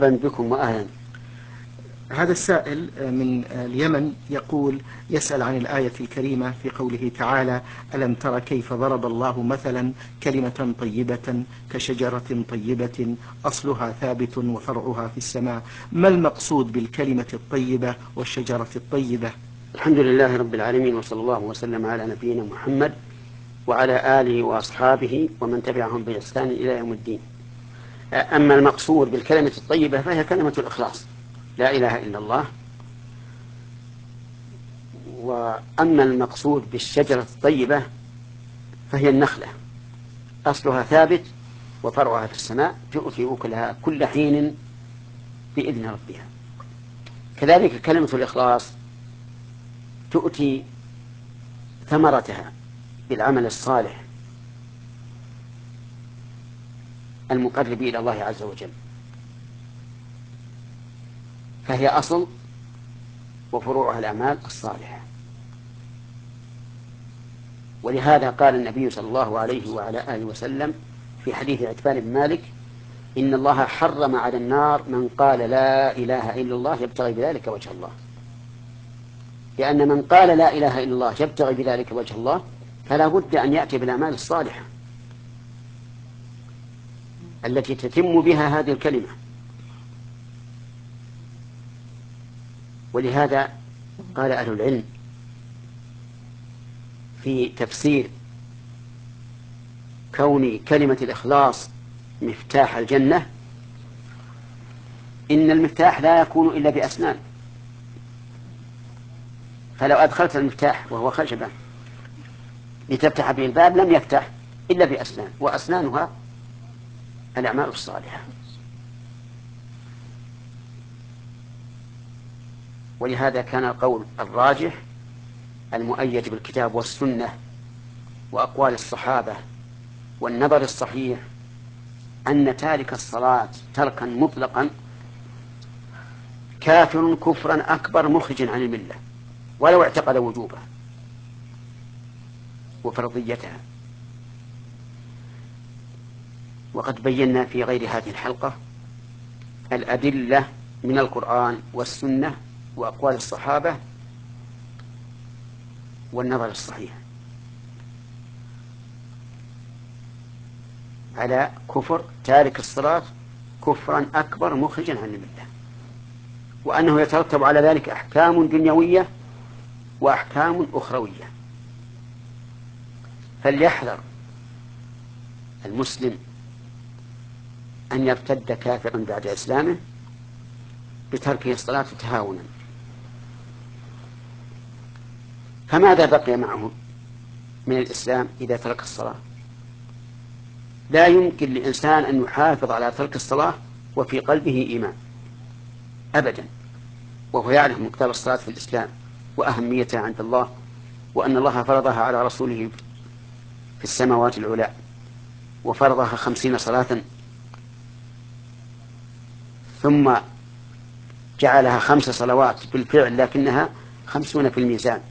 بكم وأهلا. هذا السائل من اليمن يقول يسأل عن الآية الكريمة في قوله تعالى: ألم تر كيف ضرب الله مثلا كلمة طيبة كشجرة طيبة أصلها ثابت وفرعها في السماء. ما المقصود بالكلمة الطيبة والشجرة الطيبة؟ الحمد لله رب العالمين، وصلى الله وسلم على نبينا محمد وعلى آله وأصحابه ومن تبعهم بإحسان إلى يوم الدين. أما المقصود بالكلمة الطيبة فهي كلمة الإخلاص، لا إله إلا الله. وأما المقصود بالشجرة الطيبة فهي النخلة، أصلها ثابت وفرعها في السماء، تؤتي أكلها كل حين بإذن ربها. كذلك كلمة الإخلاص تؤتي ثمرتها بالعمل الصالح المقرب إلى الله عز وجل، فهي أصل وفروعها الأعمال الصالحة. ولهذا قال النبي صلى الله عليه وعلى آله وسلم في حديث عتبان بن مالك: إن الله حرم على النار من قال لا إله إلا الله يبتغي بذلك وجه الله. لأن من قال لا إله إلا الله يبتغي بذلك وجه الله فلا بد أن يأتي بالأعمال الصالحة التي تتم بها هذه الكلمة. ولهذا قال أهل العلم في تفسير كون كلمة الإخلاص مفتاح الجنة: إن المفتاح لا يكون إلا بأسنان، فلو أدخلت المفتاح وهو خشبة لتفتح به الباب لم يفتح إلا بأسنان، وأسنانها الأعمال الصالحة. ولهذا كان القول الراجح المؤيد بالكتاب والسنة وأقوال الصحابة والنظر الصحيح أن تارك الصلاة تركا مطلقا كافر كفرا أكبر مخرج عن الملة ولو اعتقد وجوبه وفرضيتها. وقد بينا في غير هذه الحلقة الأدلة من القرآن والسنة وأقوال الصحابة والنظر الصحيح على كفر تارك الصلاة كفرا أكبر مخرجا عن الملة، وأنه يترتب على ذلك أحكام دنيوية وأحكام أخروية. فليحذر المسلم أن يرتد كافرا بعد إسلامه بتركه الصلاة تهاونا. فماذا بقي معه من الإسلام إذا ترك الصلاة؟ لا يمكن لإنسان أن يحافظ على ترك الصلاة وفي قلبه إيمان أبدا، وهو يعرف مقدار الصلاة في الإسلام وأهميتها عند الله، وأن الله فرضها على رسوله في السماوات العلى، وفرضها 50 صلاة، ثم جعلها 5 صلوات بالفعل لكنها 50 في الميزان.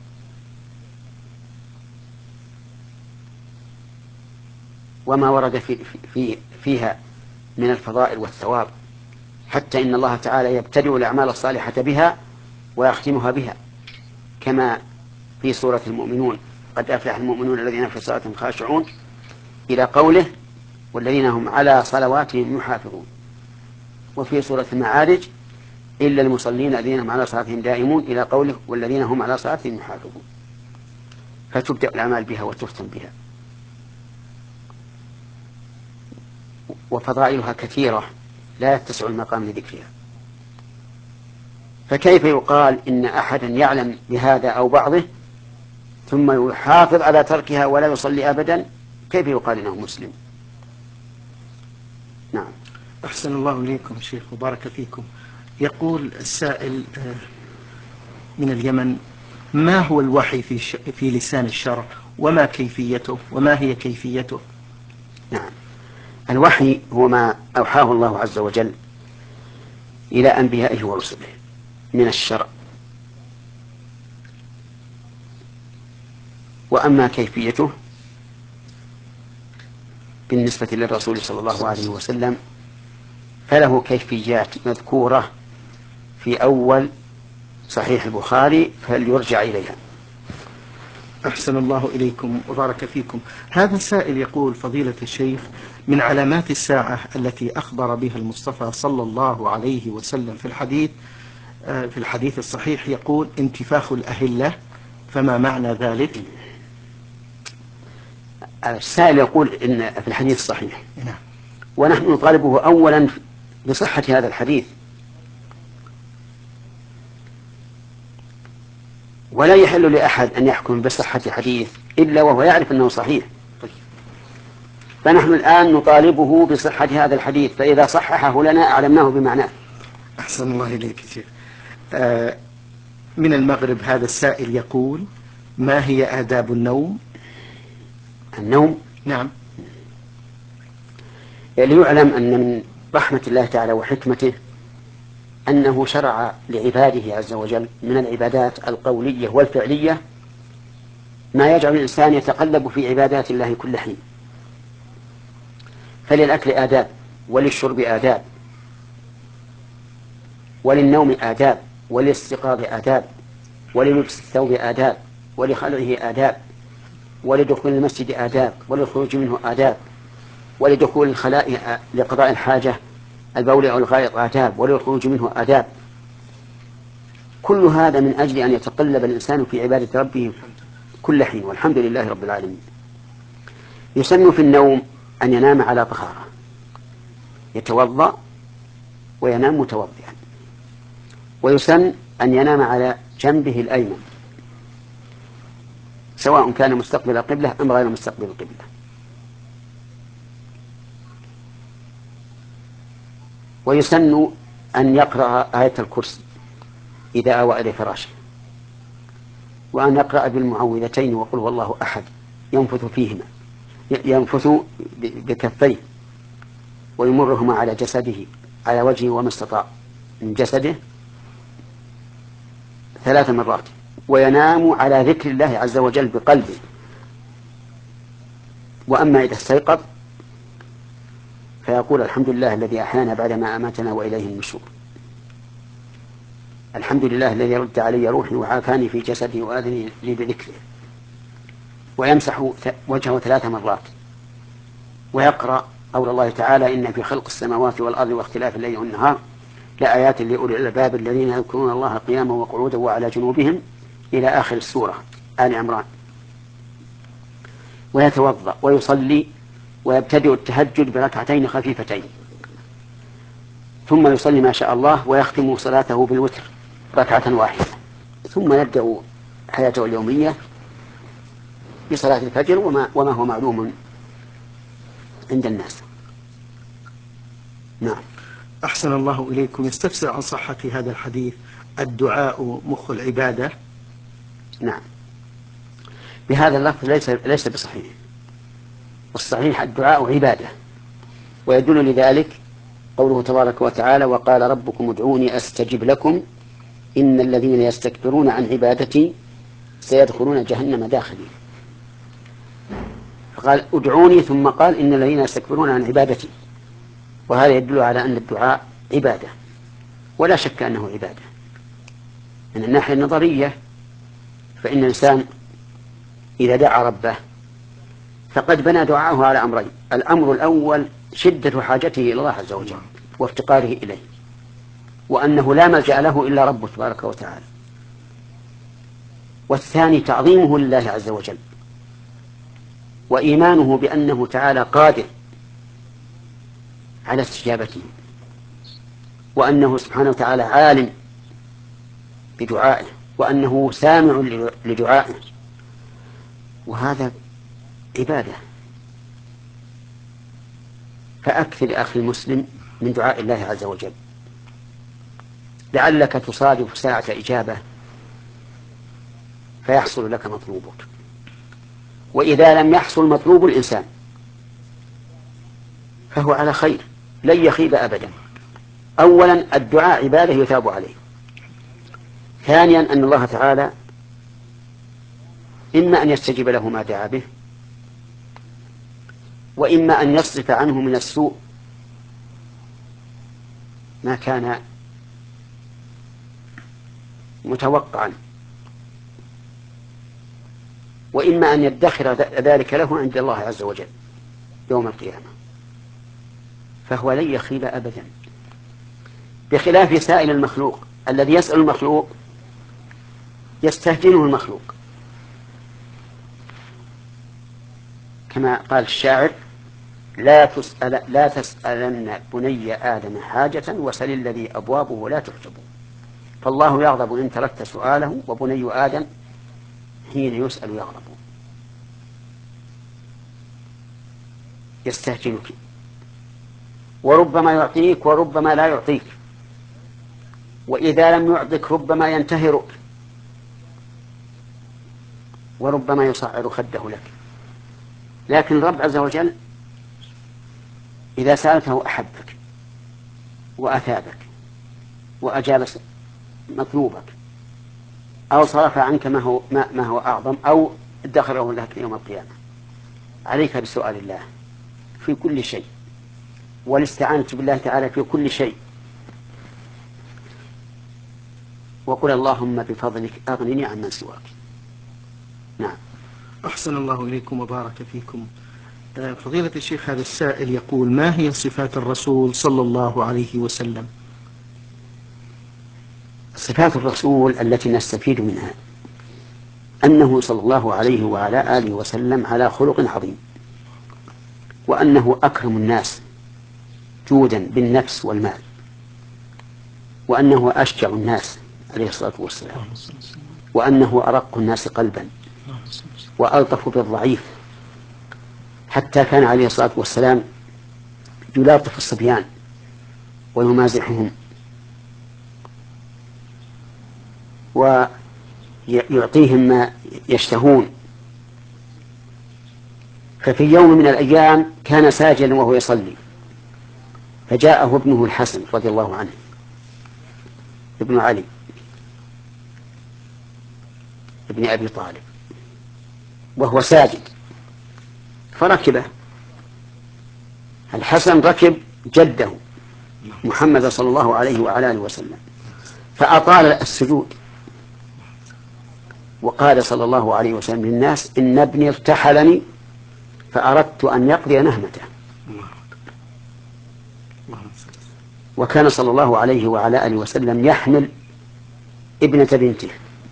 وما ورد فيها من الفضائل والثواب، حتى إن الله تعالى يبتدئ الأعمال الصالحة بها ويختمها بها، كما في سورة المؤمنون: قد أفلح المؤمنون الذين في صلاتهم خاشعون، إلى قوله: والذين هم على صلواتهم يحافظون. وفي سورة المعارج: إلا المصلين الذين هم على صلاتهم دائمون، إلى قوله: والذين هم على صلاتهم يحافظون. فتبدأ الأعمال بها وتختم بها، وفضائلها كثيرة لا يتسع المقام لذكرها. فكيف يقال إن أحدا يعلم بهذا أو بعضه ثم يحافظ على تركها ولا يصلي أبدا؟ كيف يقال إنه مسلم؟ نعم. أحسن الله إليكم شيخ وبارك فيكم. يقول السائل من اليمن: ما هو الوحي في لسان الشرع، وما كيفيته، وما هي كيفيته؟ نعم، الوحي هو ما أوحاه الله عز وجل إلى أنبيائه ورسله من الشرع. وأما كيفيته بالنسبة للرسول صلى الله عليه وسلم فله كيفيات مذكورة في أول صحيح البخاري فليرجع إليها. أحسن الله إليكم وبارك فيكم. هذا السائل يقول: فضيلة الشيخ، من علامات الساعة التي أخبر بها المصطفى صلى الله عليه وسلم في الحديث الصحيح يقول: انتفاخ الأهلة، فما معنى ذلك؟ السائل يقول إن في الحديث الصحيح، نعم. ونحن نطالبه أولا بصحة هذا الحديث، ولا يحل لأحد أن يحكم بصحة حديث إلا وهو يعرف أنه صحيح. فنحن الآن نطالبه بصحة هذا الحديث، فإذا صححه لنا أعلمناه بمعناه. أحسن الله إليك شيخ. من المغرب هذا السائل يقول: ما هي آداب النوم؟ النوم، نعم. ليعلم أن من رحمة الله تعالى وحكمته أنه شرع لعباده عز وجل من العبادات القولية والفعلية ما يجعل الإنسان يتقلب في عبادات الله كل حين. فللأكل آداب، وللشرب آداب، وللنوم آداب، وللاستيقاظ آداب، وللبس الثوب آداب، ولخلعه آداب، ولدخول المسجد آداب، وللخروج منه آداب، ولدخول الخلاء لقضاء الحاجة البول أو الغائط آداب، وللخروج منه آداب. كل هذا من أجل أن يتقلب الإنسان في عبادة ربه كل حين، والحمد لله رب العالمين. يسن في النوم أن ينام على طهارة، يتوضأ وينام متوضئا، ويسن أن ينام على جنبه الأيمن سواء كان مستقبل القبلة أم غير مستقبل القبلة. ويسن أن يقرأ آية الكرسي إذا أوى إلى فراشه، وأن يقرأ بالمعوذتين وقل هو الله أحد ينفث فيهما، ينفث بكفيه ويمرهما على جسده، على وجهه وما استطاع من جسده 3 مرات، وينام على ذكر الله عز وجل بقلبه. وأما إذا استيقظ فيقول: الحمد لله الذي أحيانا بعدما أماتنا وإليه النشور، الحمد لله الذي رد علي روحي وعافاني في جسدي وآذني لي بذكره، ويمسح وجهه 3 مرات، ويقرأ قول الله تعالى: إن في خلق السماوات والأرض واختلاف الليل والنهار لآيات لأولي الألباب الذين يذكرون الله قياما وقعودا وعلى جنوبهم إلى آخر السورة آل عمران. ويتوضأ ويصلي، ويبتدئ التهجد بركعتين خفيفتين، ثم يصلي ما شاء الله، ويختم صلاته بالوتر 1 واحدة، ثم يبدأ حياته اليومية بصلاة الفجر وما هو معلوم عند الناس. نعم. أحسن الله إليكم. يستفسر عن صحة هذا الحديث: الدعاء مخ العبادة. نعم، بهذا اللفظ ليس بصحيح. الصحيح الدعاء عبادة، ويدل لذلك قوله تبارك وتعالى: وقال ربكم ادعوني أستجب لكم إن الذين يستكبرون عن عبادتي سيدخلون جهنم داخلين. فقال ادعوني ثم قال إن الذين يستكبرون عن عبادتي، وهذا يدل على أن الدعاء عبادة، ولا شك أنه عبادة. من الناحية النظرية فإن الإنسان إذا دعا ربه فقد بنى دعاءه على أمرين: الأمر الأول شدة حاجته إلى الله عز وجل وافتقاره إليه، وأنه لا ملجأ له إلا ربه تبارك وتعالى. والثاني تعظيمه لله عز وجل، وإيمانه بأنه تعالى قادر على استجابته، وأنه سبحانه وتعالى عالم بدعائه، وأنه سامع لدعائه، وهذا عبادة. فأكثر أخي المسلم من دعاء الله عز وجل، لعلك تصادف ساعة إجابة فيحصل لك مطلوبك. وإذا لم يحصل مطلوب الإنسان فهو على خير لن يخيب أبدا. أولا الدعاء عبادة يثاب عليه. ثانيا أن الله تعالى إما أن يستجيب له ما دعا به، وإما أن يصرف عنه من السوء ما كان متوقعا، وإما أن يدخر ذلك له عند الله عز وجل يوم القيامة، فهو لن يخيب أبدا، بخلاف سائل المخلوق الذي يسأل المخلوق يستهجنه المخلوق، كما قال الشاعر: لا تسألن بني آدم حاجة وسل الذي أبوابه لا تحجب. فالله يغضب إن تركت سؤاله، وبني آدم حين يسأل يغضب. يستهجنك، وربما يعطيك وربما لا يعطيك، وإذا لم يعطك ربما ينتهرك، وربما يصعر خده لك. لكن الرب عز وجل إذا سألته أحبك وأثابك وأجاب مطلوبك، أو صرف عنك ما هو أعظم، أو ادخره لك يوم القيامة. عليك بسؤال الله في كل شيء، والاستعانة بالله تعالى في كل شيء، وقل اللهم بفضلك أغنني عمن سواك. نعم. أحسن الله إليكم وبارك فيكم. فضيلة الشيخ، هذا السائل يقول: ما هي صفات الرسول صلى الله عليه وسلم؟ صفات الرسول التي نستفيد منها أنه صلى الله عليه وعلى آله وسلم على خلق عظيم، وأنه أكرم الناس جودا بالنفس والمال، وأنه أشجع الناس عليه الصلاة والسلام، وأنه أرق الناس قلبا وألطف بالضعيف، حتى كان عليه الصلاة والسلام يلاطف الصبيان ويمازحهم ويعطيهم ما يشتهون. ففي يوم من الأيام كان ساجدا وهو يصلي، فجاءه ابنه الحسن رضي الله عنه، ابن علي ابن أبي طالب، وهو ساجد، فركبه. الحسن ركب جده محمد صلى الله عليه وعلى آله وسلم، فأطال السجود، وقال صلى الله عليه وسلم للناس: إن ابني ارتحلني فأردت أن يقضي نهمته. وكان صلى الله عليه وعلى آله وسلم يحمل ابنة بنته،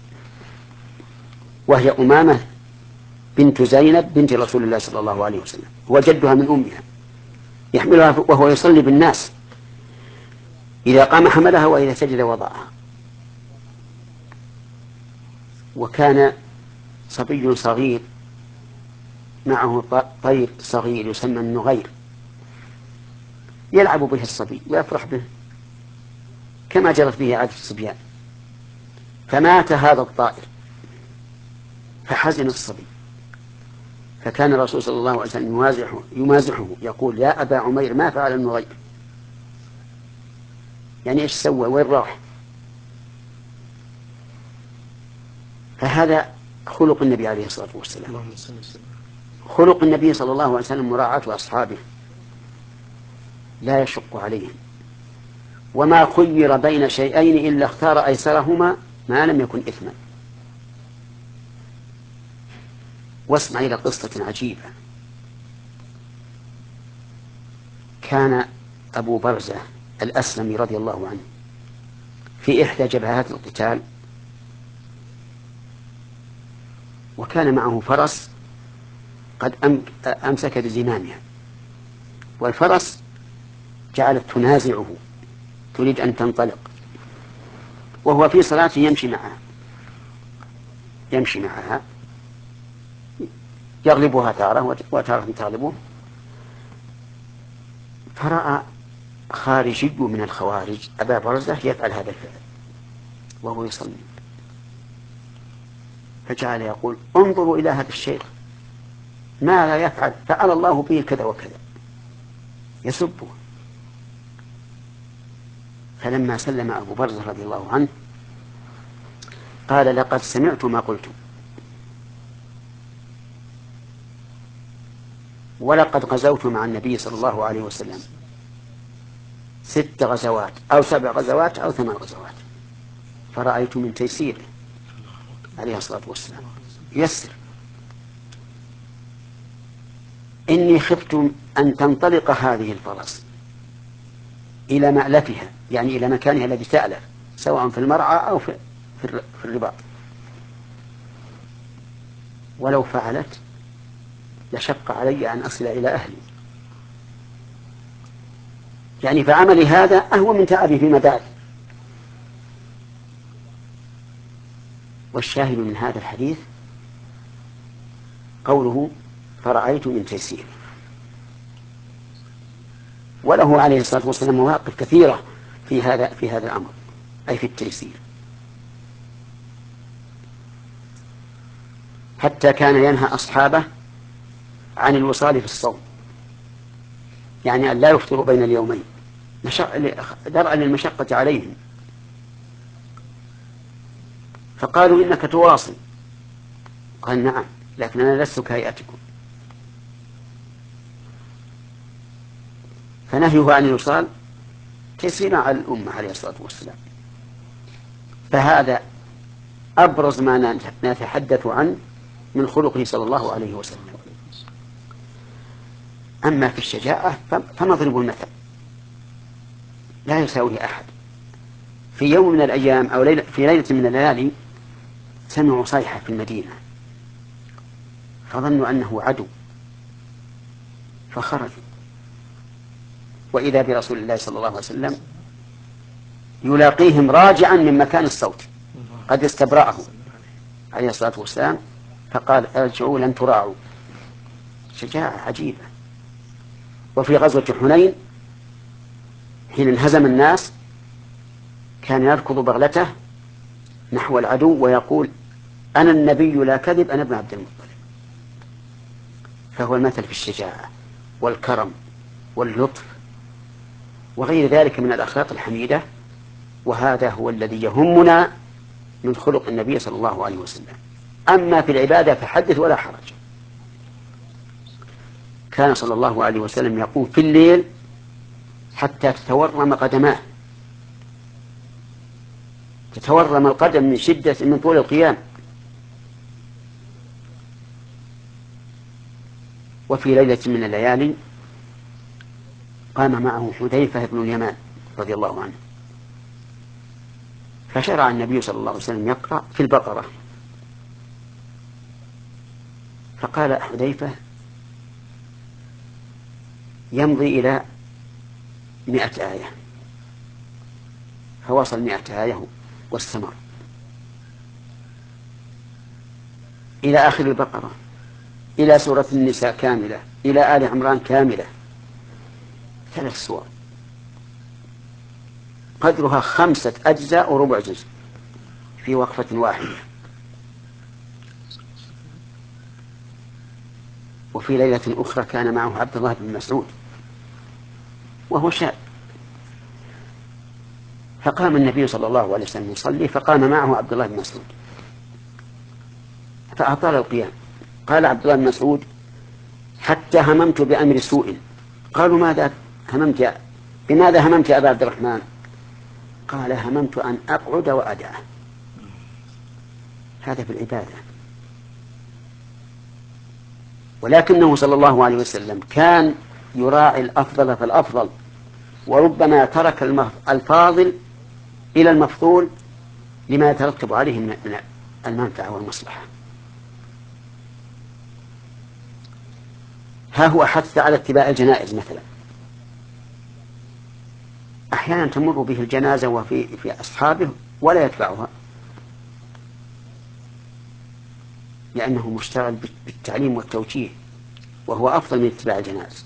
وهي أمامة بنت زينب بنت رسول الله صلى الله عليه وسلم، وجدها من أمها، يحملها وهو يصلي بالناس، إذا قام حملها وإذا سجد وضعها. وكان صبي صغير معه طير صغير يسمى النغير، يلعب به الصبي ويفرح به كما جرت به عادة الصبيان، فمات هذا الطائر فحزن الصبي، فكان الرسول صلى الله عليه وسلم يمازحه يقول: يا أبا عمير ما فعل النغير؟ يعني إيش سوى؟ وين راح؟ فهذا خلق النبي عليه الصلاة والسلام. خلق النبي صلى الله عليه وسلم مراعاة أصحابه، لا يشق عليهم، وما خير بين شيئين إلا اختار أيسرهما ما لم يكن إثما. واسمع إلى قصة عجيبة. كان أبو برزة الأسلمي رضي الله عنه في إحدى جبهات القتال، وكان معه فرس قد أمسك بزمامها، والفرس جعلت تنازعه تريد أن تنطلق، وهو في صلاته يمشي معها يغلبها تارة وتارة تغلبه. فرأى خارجي من الخوارج أبا برزة يفعل هذا الفعل وهو يصلي، فجعل يقول: انظروا إلى هذا الشيخ ما لا يفعل، فعل الله به كذا وكذا، يسبه. فلما سلم أبو برزة رضي الله عنه قال: لقد سمعت ما قلت، ولقد غزوت مع النبي صلى الله عليه وسلم 6 غزوات أو 7 غزوات أو 8 غزوات، فرأيت من تيسيره عليه الصلاة والسلام يسر. إني خفت أن تنطلق هذه الفرس إلى مألفها، يعني إلى مكانها الذي تألف، سواء في المرعى أو في الرباط، ولو فعلت لشق علي أن أصل إلى أهلي، يعني فعملي هذا أهون من تعبي فيما بعد. والشاهد من هذا الحديث قوله فرأيت من تيسير، وله عليه الصلاة والسلام مواقف كثيرة في هذا الأمر، أي في التيسير، حتى كان ينهى أصحابه عن الوصال في الصوم، يعني أن لا يفطروا بين اليومين درءا للمشقة عليهم، فقالوا إنك تواصل، قال نعم لكن أنا لست كهيئتكم، فنهيه عن الوصال تيسير على الأمة عليه الصلاة والسلام. فهذا أبرز ما نتحدث عنه من خلقه صلى الله عليه وسلم. أما في الشجاعة فنضرب المثل لا يساويه أحد. في يوم من الأيام أو في ليلة من الليالي سمعوا صيحة في المدينة، فظنوا أنه عدو فخرجوا، وإذا برسول الله صلى الله عليه وسلم يلاقيهم راجعا من مكان الصوت قد استبرأه عليه الصلاة والسلام، فقال ارجعوا لن تراعوا. شجاعة عجيبة. وفي غزوة حنين حين انهزم الناس كان يركض بغلته نحو العدو ويقول أنا النبي لا كذب، أنا ابن عبد المطلب. فهو المثل في الشجاعة والكرم واللطف وغير ذلك من الأخلاق الحميدة، وهذا هو الذي يهمنا من خلق النبي صلى الله عليه وسلم. أما في العبادة فحدث ولا حرج. كان صلى الله عليه وسلم يقوم في الليل حتى تتورم قدماه، تتورم القدم من طول القيام. وفي ليلة من الليالي قام معه حذيفة بن اليمان رضي الله عنه، فشرع النبي صلى الله عليه وسلم يقرأ في البقرة، فقال حذيفة يمضي إلى 100 آية، فوصل 100 آية واستمر إلى آخر البقرة، إلى سورة النساء كاملة، إلى آل عمران كاملة، 3 سور قدرها 5 أجزاء وربع جزء في وقفة واحدة. وفي ليلة أخرى كان معه عبد الله بن مسعود وهو شاب، فقام النبي صلى الله عليه وسلم يصلي، فقام معه عبد الله بن مسعود فأطال القيام. قال عبد الله بن مسعود حتى هممت بأمر سوء. قالوا بماذا هممت يا أبا عبد الرحمن؟ قال هممت أن أقعد وأدعه. هذا في العبادة. ولكنه صلى الله عليه وسلم كان يراعي الأفضل فالأفضل، وربما ترك الفاضل إلى المفضول لما يترتب عليه من المنفعة والمصلحة. ها هو حث على اتباع الجنائز مثلا، أحيانا تمر به الجنازة وفي أصحابه ولا يتبعها لأنه مشتغل بالتعليم والتوجيه، وهو أفضل من اتباع الجنائز،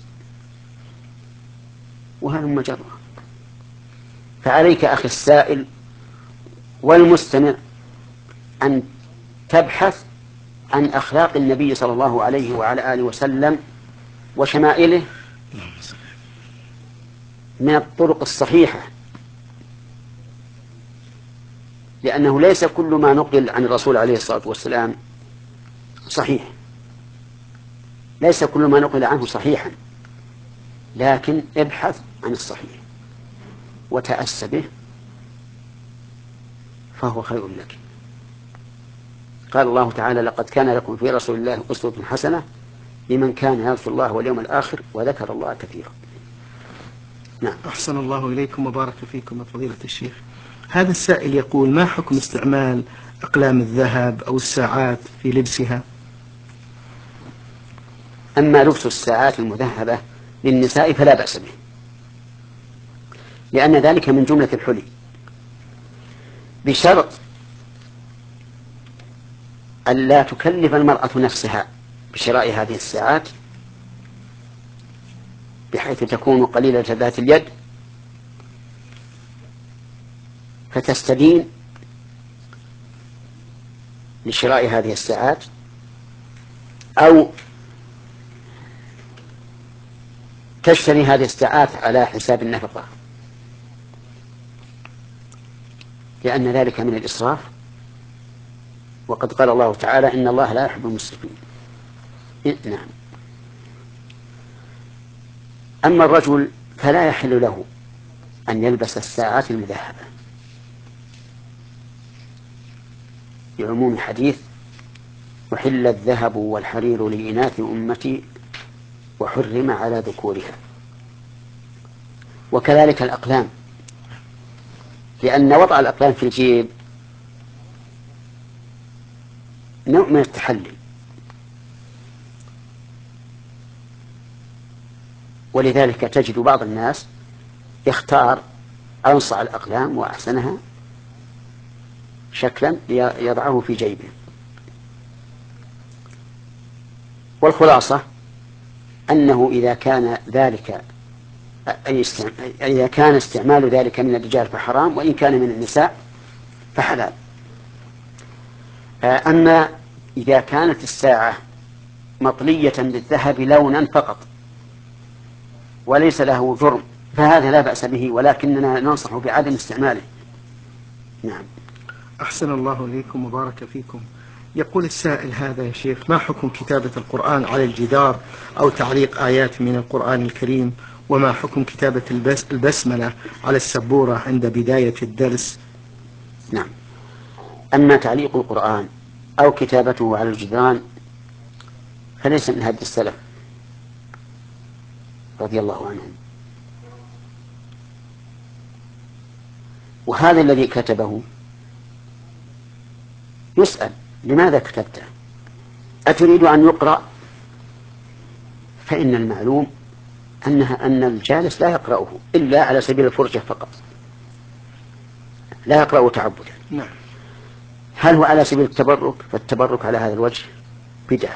وهذا مجرد. فعليك أخي السائل والمستمع أن تبحث عن أخلاق النبي صلى الله عليه وعلى آله وسلم وشمائله من الطرق الصحيحة، لأنه ليس كل ما نقل عن الرسول عليه الصلاة والسلام صحيح، ليس كل ما نقل عنه صحيحا، لكن ابحث عن الصحيح. وتأس به فهو خير لك. قال الله تعالى: لقد كان لكم في رسول الله أسوة حسنة لمن كان يرجو الله واليوم الآخر وذكر الله كثيرا. نعم. أحسن الله إليكم وبارك فيكم يا فضيلة الشيخ. هذا السائل يقول: ما حكم استعمال أقلام الذهب أو الساعات في لبسها؟ أما لبس الساعات المذهبة للنساء فلا بأس به، لأن ذلك من جملة الحلي، بشرط ألا تكلف المرأة نفسها بشراء هذه الساعات بحيث تكون قليلة ذات اليد فتستدين لشراء هذه الساعات، أو تشتري هذه الساعات على حساب النفقة، لأن ذلك من الإسراف، وقد قال الله تعالى: إن الله لا يحب المسرفين. نعم. أما الرجل فلا يحل له أن يلبس الساعات المذهبة لعموم حديث: وحل الذهب والحرير لإناث أمتي وحرم على ذكورها. وكذلك الأقلام، لأن وضع الأقلام في الجيب نوع من التحلي، ولذلك تجد بعض الناس يختار أنصع الأقلام وأحسنها شكلا يضعه في جيبه. والخلاصة أنه إذا كان ذلك إذا كان استعمال ذلك من الرجال فحرام، وإن كان من النساء فحلال. أما إذا كانت الساعة مطلية بالذهب لونا فقط وليس له جرم فهذا لا بأس به، ولكننا ننصح بعدم استعماله. نعم. أحسن الله إليكم وبارك فيكم. يقول السائل هذا: يا شيخ، ما حكم كتابة القرآن على الجدار أو تعليق آيات من القرآن الكريم؟ وما حكم كتابة البسملة على السبورة عند بداية الدرس؟ نعم. أما تعليق القرآن أو كتابته على الجدران فليس من هدي السلف رضي الله عنهم. وهذا الذي كتبه يسأل: لماذا كتبته؟ أتريد أن يقرأ؟ فإن المعلوم أن الجالس لا يقرأه إلا على سبيل الفرجة فقط، لا يقرأه تعبدا. نعم. هل هو على سبيل التبرك؟ فالتبرك على هذا الوجه بدعة.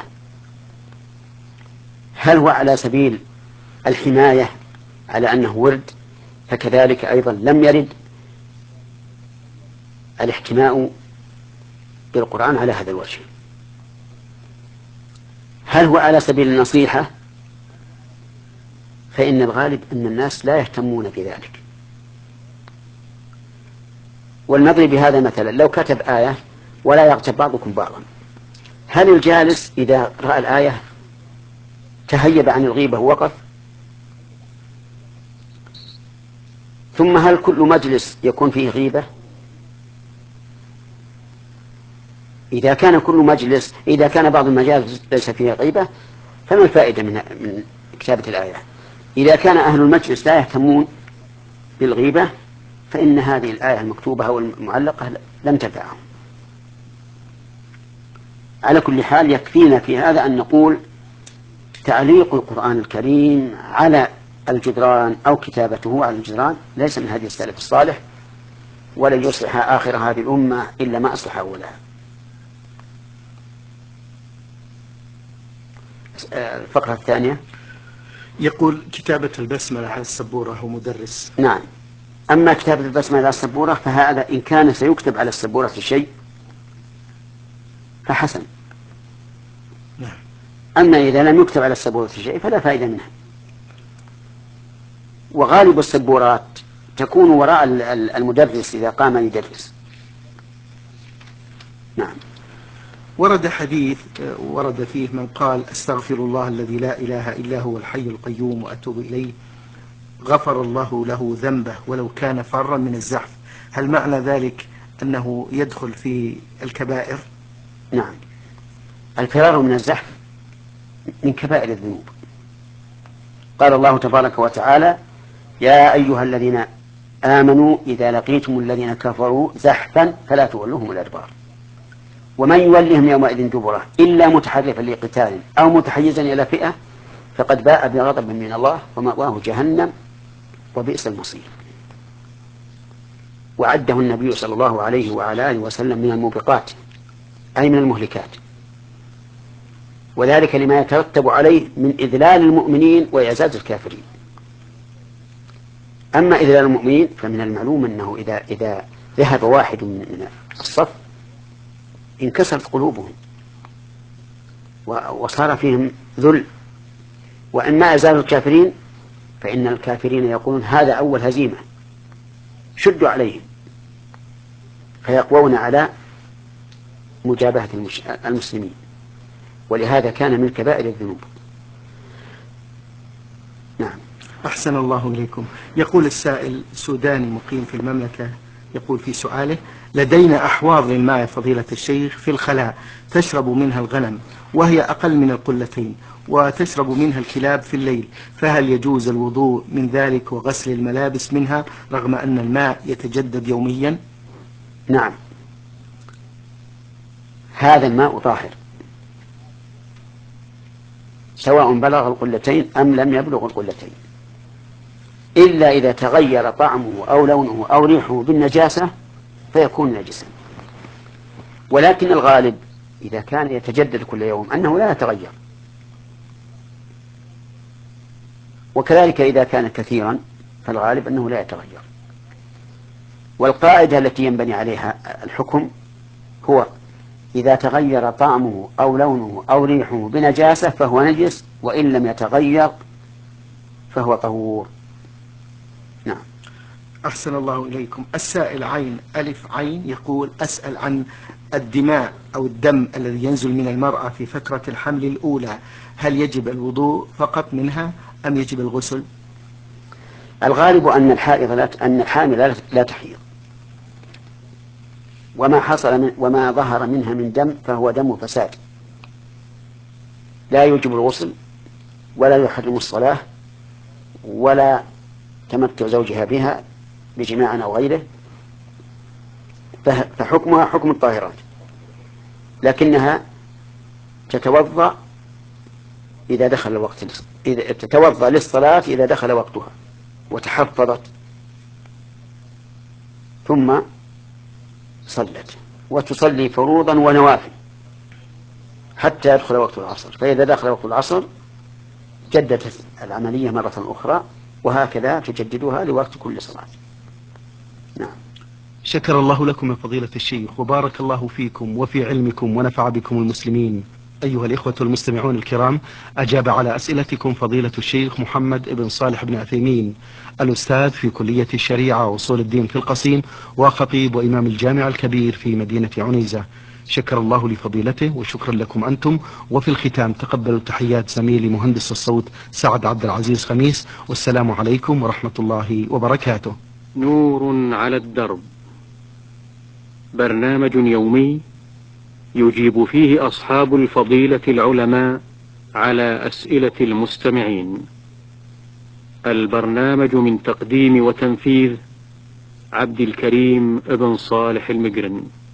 هل هو على سبيل الحماية على أنه ورد؟ فكذلك أيضا لم يرد الاحتماء بالقرآن على هذا الوجه. هل هو على سبيل النصيحة؟ فإن الغالب أن الناس لا يهتمون بذلك. والنظر بهذا مثلا: لو كتب آية ولا يغتب بعضكم بعضا، هل الجالس إذا رأى الآية تهيب عن الغيبة ووقف؟ ثم هل كل مجلس يكون فيه غيبة؟ إذا كان بعض المجالس ليس فيها غيبة فما الفائدة من كتابة الآية؟ إذا كان أهل المجلس لا يهتمون بالغيبة فإن هذه الآية المكتوبة أو المعلقة لم تنفعهم. على كل حال يكفينا في هذا أن نقول: تعليق القرآن الكريم على الجدران أو كتابته على الجدران ليس من هدي السلف الصالح، ولن يصلح آخر هذه الأمة إلا ما أصلح أولها. الفقرة الثانية يقول: كتابة البسملة على السبورة هو مدرس. نعم. أما كتابة البسملة على السبورة فهذا إن كان سيكتب على السبورة شيء فحسن. نعم. أما إذا لم يكتب على السبورة شيء فلا فائدة منها. وغالب السبورات تكون وراء المدرس إذا قام يدرس. نعم. ورد حديث ورد فيه من قال: أستغفر الله الذي لا إله إلا هو الحي القيوم وأتوب إليه. غفر الله له ذنبه ولو كان فرا من الزحف، هل معنى ذلك أنه يدخل في الكبائر؟ نعم، الفرار من الزحف من كبائر الذنوب. قال الله تبارك وتعالى: يا أيها الذين آمنوا إذا لقيتم الذين كفروا زحفا فلا تولوهم الأدبار ومن يولهم يومئذ دبره إلا متحرفا لقتال أو متحيزا إلى فئة فقد باء بغضب من الله ومأواه جهنم وبئس المصير. وعده النبي صلى الله عليه وعلى آله وسلم من الموبقات أي من المهلكات، وذلك لما يترتب عليه من إذلال المؤمنين وإعزاز الكافرين. أما إذلال المؤمنين فمن المعلوم أنه إذا ذهب واحد من الصف انكسرت قلوبهم وصار فيهم ذل. وأما إعزاز الكافرين فإن الكافرين يقولون هذا أول هزيمة، شدوا عليهم، فيقوون على مجابهة المسلمين، ولهذا كان من كبائر الذنوب. نعم. أحسن الله إليكم. يقول السائل سوداني مقيم في المملكة، يقول في سؤاله: لدينا أحواض للماء فضيلة الشيخ في الخلاء تشرب منها الغنم وهي أقل من القلتين وتشرب منها الكلاب في الليل، فهل يجوز الوضوء من ذلك وغسل الملابس منها رغم أن الماء يتجدد يوميا؟ نعم، هذا الماء طاهر سواء بلغ القلتين أم لم يبلغ القلتين، إلا إذا تغير طعمه أو لونه أو ريحه بالنجاسة فيكون نجسا. ولكن الغالب إذا كان يتجدد كل يوم أنه لا يتغير، وكذلك إذا كان كثيرا فالغالب أنه لا يتغير. والقاعدة التي ينبني عليها الحكم هو إذا تغير طعمه أو لونه أو ريحه بنجاسة فهو نجس، وإن لم يتغير فهو طهور. نعم. أحسن الله إليكم. السائل عين ألف عين يقول: أسأل عن الدماء أو الدم الذي ينزل من المرأة في فترة الحمل الأولى، هل يجب الوضوء فقط منها أم يجب الغسل؟ الغالب أن الحامل لا تحيض، وما ظهر منها من دم فهو دم فساد، لا يوجب الغسل ولا يحرم الصلاة ولا تمتع زوجها بها بجماع أو غيره، فحكمها حكم الطاهرات، لكنها تتوضأ إذا دخل الوقت، تتوضأ للصلاة إذا دخل وقتها وتحفظت ثم صلت، وتصلي فروضا ونوافل حتى يدخل وقت العصر، فإذا دخل وقت العصر جددت العملية مرة أخرى، وهكذا تجددها لوقت كل صلاة. نعم. شكر الله لكم يا فضيلة الشيخ وبارك الله فيكم وفي علمكم ونفع بكم المسلمين. أيها الإخوة المستمعون الكرام، أجاب على أسئلتكم فضيلة الشيخ محمد بن صالح بن عثيمين، الأستاذ في كلية الشريعة وأصول الدين في القصيم وخطيب وإمام الجامع الكبير في مدينة عنيزة. شكر الله لفضيلته وشكرا لكم أنتم. وفي الختام تقبلوا تحيات زميلي مهندس الصوت سعد عبد العزيز خميس، والسلام عليكم ورحمة الله وبركاته. نور على الدرب، برنامج يومي يجيب فيه أصحاب الفضيلة العلماء على أسئلة المستمعين. البرنامج من تقديم وتنفيذ عبد الكريم بن صالح المقرن.